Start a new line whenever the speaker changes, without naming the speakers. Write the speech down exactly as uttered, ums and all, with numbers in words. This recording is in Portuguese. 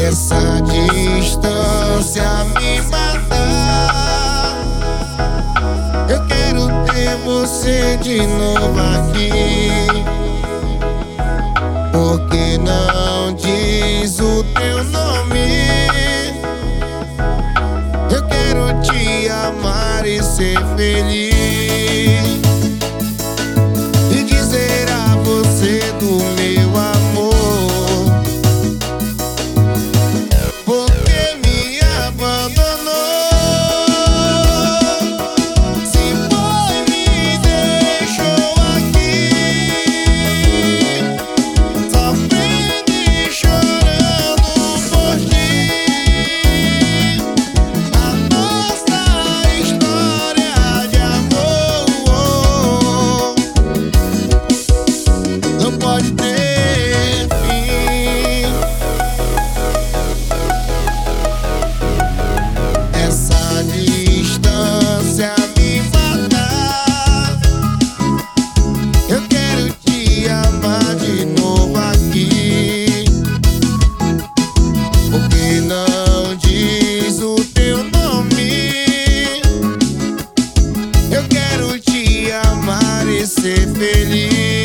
Essa distância me mata. Eu quero ter você de novo aqui. Por que não diz o teu nome? Eu quero te amar e ser feliz, e dizer a você do meu amor. Porque me abandonou? Se foi, me deixou aqui, sofrendo e chorando por ti. A nossa história de amor não pode ter fim. Essa distância me mata. Eu quero te amar de novo aqui. Por que não diz o teu nome? Eu quero te amar e ser feliz,